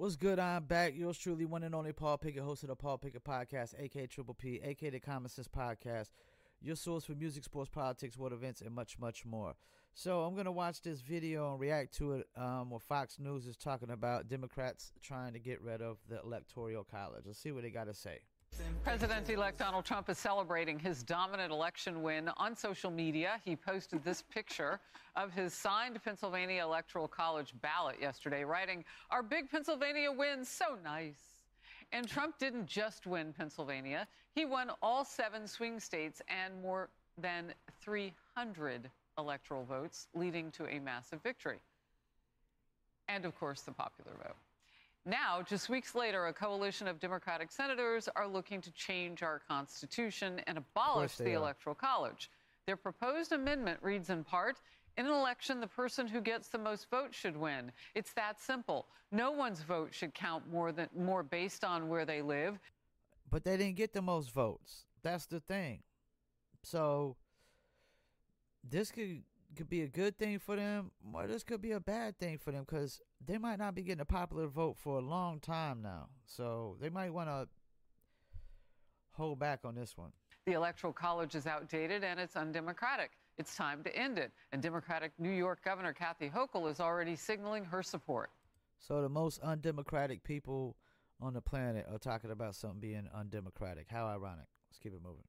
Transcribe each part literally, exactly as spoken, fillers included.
What's good? I'm back. Yours truly, one and only Paul Pickett, host of the Paul Pickett Podcast, aka Triple P, aka the Common Sense Podcast, your source for music, sports, politics, world events, and much, much more. So I'm going to watch this video and react to it um, where Fox News is talking about Democrats trying to get rid of the Electoral College. Let's see what they got to say. President-elect Donald Trump is celebrating his dominant election win on social media. He posted this picture of his signed Pennsylvania Electoral College ballot yesterday, writing, "Our big Pennsylvania win, so nice." And Trump didn't just win Pennsylvania. He won all seven swing states and more than three hundred electoral votes, leading to a massive victory. And, of course, the popular vote. Now, just weeks later, a coalition of Democratic senators are looking to change our Constitution and abolish the Electoral College. Their proposed amendment reads in part, "In an election, the person who gets the most votes should win. It's that simple. No one's vote should count more than more based on where they live." But they didn't get the most votes. That's the thing. So this could could be a good thing for them, or this could be a bad thing for them, because they might not be getting a popular vote for a long time now. So they might want to hold back on this one. The Electoral College is outdated and it's undemocratic. It's time to end it. And Democratic New York Governor Kathy Hochul is already signaling her support. So the most undemocratic people on the planet are talking about something being undemocratic. How ironic. Let's keep it moving.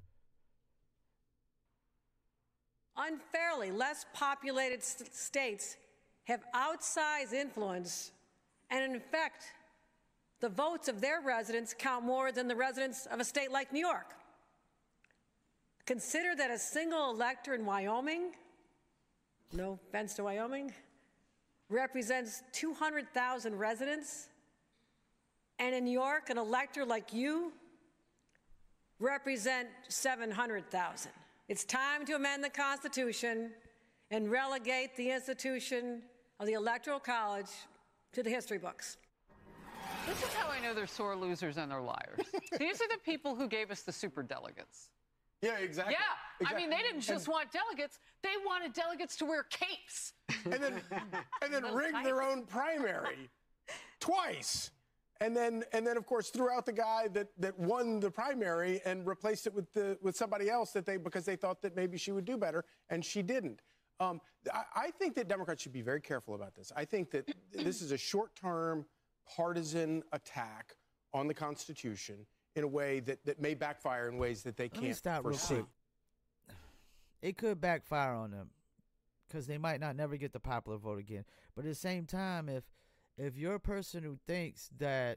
Unfairly less populated st- states have outsized influence, and in fact, the votes of their residents count more than the residents of a state like New York. Consider that a single elector in Wyoming, no offense to Wyoming, represents two hundred thousand residents, and in New York, an elector like you represent seven hundred thousand. It's time to amend the Constitution and relegate the institution of the Electoral College to the history books. This is how I know they're sore losers and they're liars. These are the people who gave us the superdelegates. Yeah, exactly. Yeah, exactly. I mean, they didn't just and, want delegates. They wanted delegates to wear capes. And then, and then rig their own primary twice. And then, and then, of course, threw out the guy that, that won the primary and replaced it with the with somebody else that they because they thought that maybe she would do better, and she didn't. Um, I, I think that Democrats should be very careful about this. I think that this is a short-term, partisan attack on the Constitution in a way that, that may backfire in ways that they can't Let me stop foresee. Real quick. It could backfire on them because they might not never get the popular vote again. But at the same time, if If you're a person who thinks that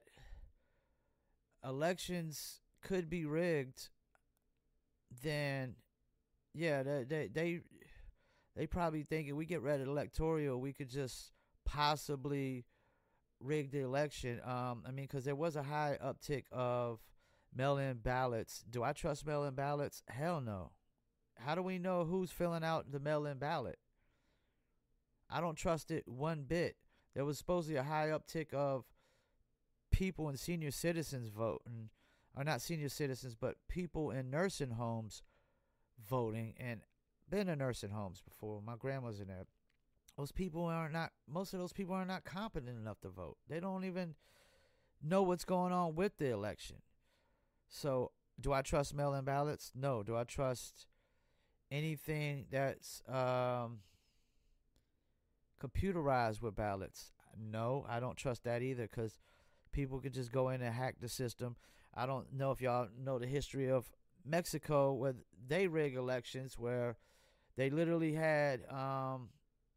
elections could be rigged, then yeah, they they they, they probably think if we get rid of electoral, we could just possibly rig the election. Um, I mean, because there was a high uptick of mail-in ballots. Do I trust mail-in ballots? Hell no. How do we know who's filling out the mail-in ballot? I don't trust it one bit. There was supposedly a high uptick of people and senior citizens voting, or not senior citizens, but people in nursing homes voting. And been in nursing homes before. My grandma's in there. Those people are not. Most of those people are not competent enough to vote. They don't even know what's going on with the election. So, do I trust mail-in ballots? No. Do I trust anything that's um, computerized with ballots? No, I don't trust that either, because people could just go in and hack the system. I don't know if y'all know the history of Mexico, where they rig elections, where they literally had um,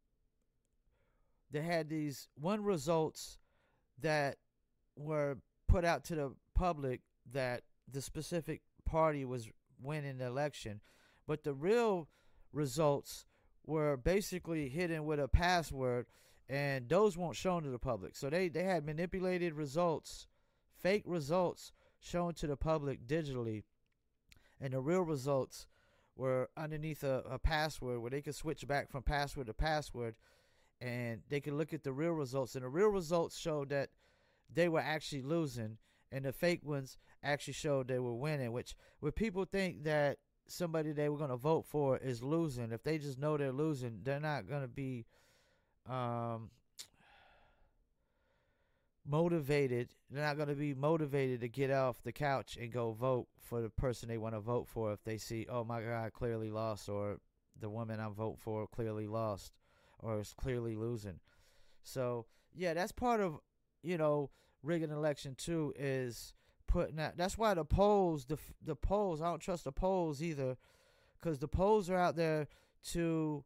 they had these one results that were put out to the public that the specific party was winning the election, but the real results were basically hidden with a password, and those weren't shown to the public. So they, they had manipulated results, fake results shown to the public digitally, and the real results were underneath a, a password where they could switch back from password to password, and they could look at the real results, and the real results showed that they were actually losing, and the fake ones actually showed they were winning, which when people think that somebody they were going to vote for is losing, if they just know they're losing, they're not going to be um, motivated. They're not going to be motivated to get off the couch and go vote for the person they want to vote for if they see, oh, my guy clearly lost, or the woman I vote for clearly lost or is clearly losing. So, yeah, that's part of, you know, rigging an election, too, is putting that. That's why the polls, the, the polls, I don't trust the polls either, because the polls are out there to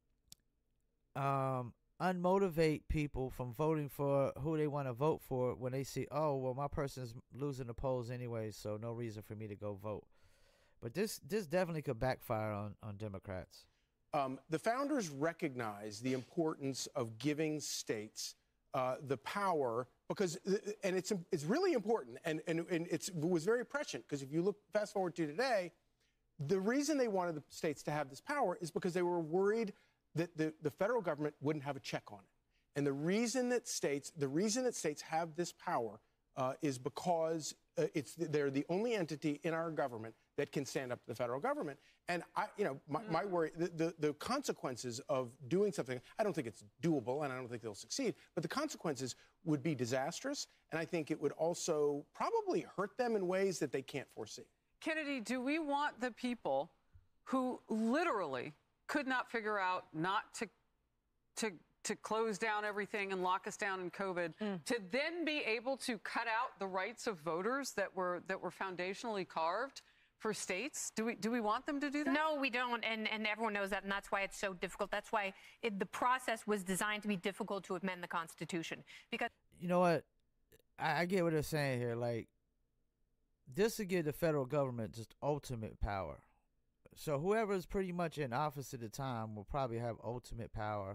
um, unmotivate people from voting for who they want to vote for when they see, oh, well, my person's losing the polls anyway, so no reason for me to go vote. But this this definitely could backfire on, on Democrats. Um, the founders recognized the importance of giving states uh, the power, because, and it's it's really important, and, and, and it's, it was very prescient, because if you look fast forward to today, the reason they wanted the states to have this power is because they were worried that the, the federal government wouldn't have a check on it. And the reason that states, the reason that states have this power uh, is because uh, it's they're the only entity in our government that can stand up to the federal government. And I, you know, my, my worry, the, the, the consequences of doing something, I don't think it's doable, and I don't think they'll succeed, but the consequences would be disastrous, and I think it would also probably hurt them in ways that they can't foresee. Kennedy, do we want the people who literally could not figure out not to to to close down everything and lock us down in COVID, mm. to then be able to cut out the rights of voters that were that were foundationally carved for states? Do we do we want them to do that? No, we don't, and and everyone knows that, and that's why it's so difficult. That's why it, the process was designed to be difficult to amend the Constitution. Because you know what, I, I get what they're saying here. Like, this would give the federal government just ultimate power. So whoever is pretty much in office at the time will probably have ultimate power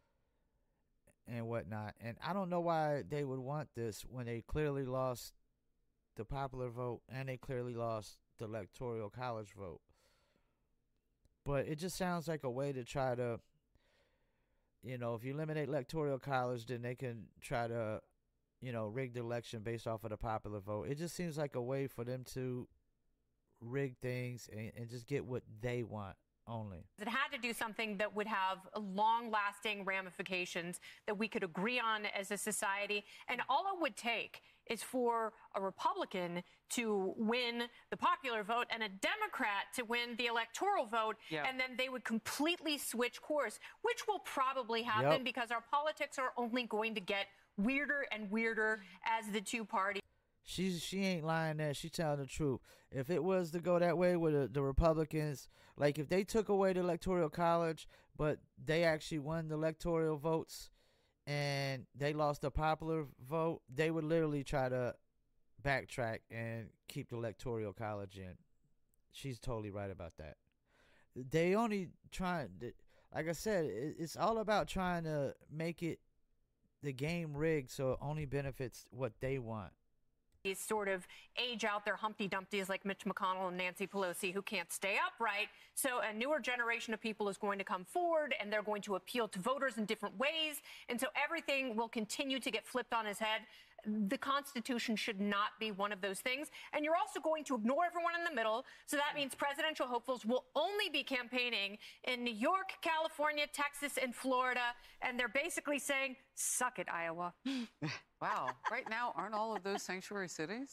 and whatnot. And I don't know why they would want this when they clearly lost the popular vote and they clearly lost the electoral college vote. But it just sounds like a way to try to, you know, if you eliminate electoral college, then they can try to, you know, rig the election based off of the popular vote. It just seems like a way for them to rig things and, and just get what they want only. It had to do something that would have long-lasting ramifications that we could agree on as a society. And all it would take is for a Republican to win the popular vote and a Democrat to win the electoral vote, yep. and then they would completely switch course, which will probably happen yep. because our politics are only going to get weirder and weirder as the two parties. She's she ain't lying there. She's telling the truth. If it was to go that way with the, the Republicans, like if they took away the electoral college, but they actually won the electoral votes and they lost the popular vote, they would literally try to backtrack and keep the electoral college in. She's totally right about that. They only trying, like I said, it's all about trying to make it the game rigged so it only benefits what they want. These sort of age out their Humpty Dumpties like Mitch McConnell and Nancy Pelosi who can't stay upright. So a newer generation of people is going to come forward and they're going to appeal to voters in different ways. And so everything will continue to get flipped on its head. The Constitution should not be one of those things. And you're also going to ignore everyone in the middle. So that means presidential hopefuls will only be campaigning in New York, California, Texas, and Florida. And they're basically saying, suck it, Iowa. Wow. Right now, aren't all of those sanctuary cities?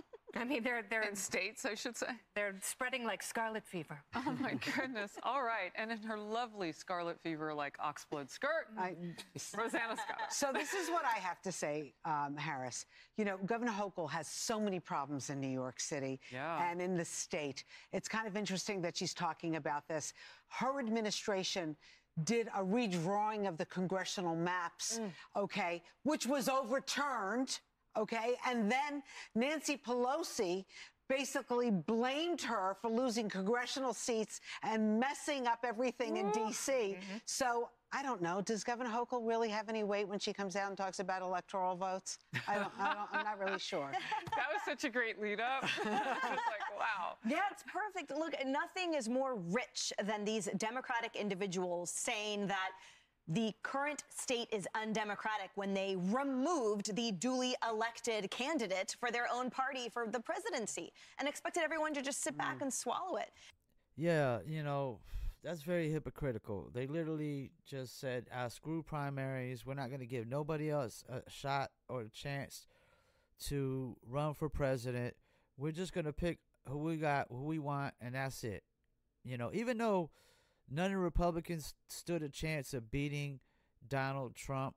I mean, they're they're in states, I should say. They're spreading like scarlet fever. Oh my goodness! All right, and in her lovely scarlet fever, like oxblood skirt, I, Rosanna Scott. So this is what I have to say, um, Harris. You know, Governor Hochul has so many problems in New York City yeah. and in the state. It's kind of interesting that she's talking about this. Her administration did a redrawing of the congressional maps, mm. okay, which was overturned. Okay, and then Nancy Pelosi basically blamed her for losing congressional seats and messing up everything in D C Mm-hmm. So I don't know. Does Governor Hochul really have any weight when she comes out and talks about electoral votes? I don't, I don't, I'm not really sure. That was such a great lead up. It's like, wow. Yeah, it's perfect. Look, nothing is more rich than these Democratic individuals saying that the current state is undemocratic when they removed the duly elected candidate for their own party for the presidency and expected everyone to just sit back mm. and swallow it. Yeah, you know, that's very hypocritical. They literally just said, "I screw primaries. We're not going to give nobody else a shot or a chance to run for president. We're just going to pick who we got, who we want, and that's it." You know, even though none of the Republicans stood a chance of beating Donald Trump,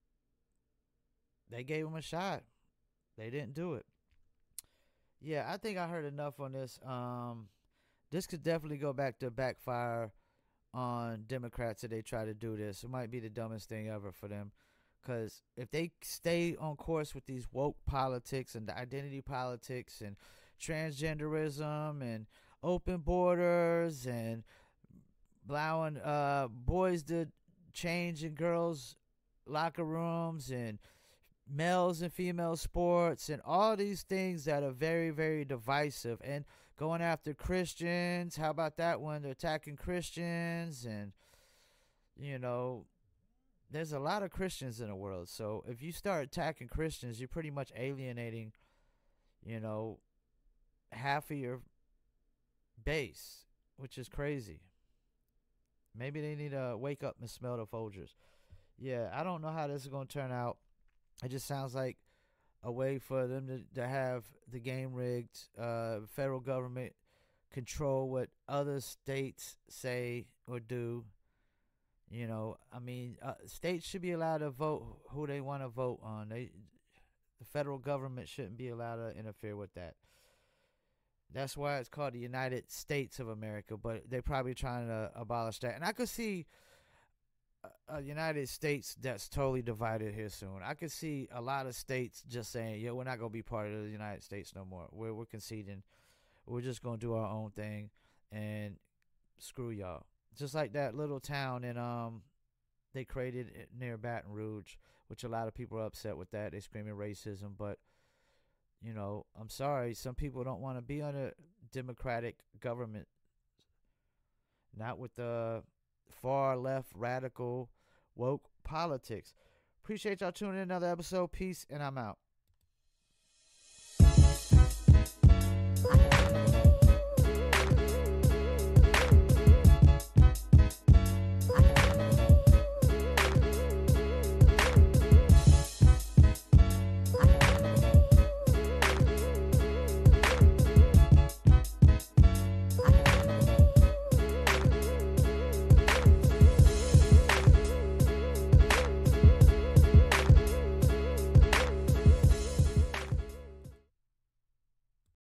they gave him a shot. They didn't do it. Yeah, I think I heard enough on this. Um, this could definitely go back to backfire on Democrats if they try to do this. It might be the dumbest thing ever for them. Because if they stay on course with these woke politics and the identity politics and transgenderism and open borders and allowing uh, boys to change in girls' locker rooms and males and female sports and all these things that are very, very divisive, and going after Christians. How about that one? They're attacking Christians, and, you know, there's a lot of Christians in the world. So if you start attacking Christians, you're pretty much alienating, you know, half of your base, which is crazy. Maybe they need to wake up and smell the Folgers. Yeah, I don't know how this is going to turn out. It just sounds like a way for them to, to have the game rigged, uh, federal government control what other states say or do. You know, I mean, uh, states should be allowed to vote who they want to vote on. They, the federal government shouldn't be allowed to interfere with that. That's why it's called the United States of America, but they're probably trying to abolish that. And I could see a, a United States that's totally divided here soon. I could see a lot of states just saying, "Yo, we're not going to be part of the United States no more. We're, we're conceding. We're just going to do our own thing and screw y'all." Just like that little town in um, they created near Baton Rouge, which a lot of people are upset with that. They're screaming racism, but you know, I'm sorry, some people don't want to be under democratic government. Not with the far left, radical, woke politics. Appreciate y'all tuning in another episode. Peace, and I'm out.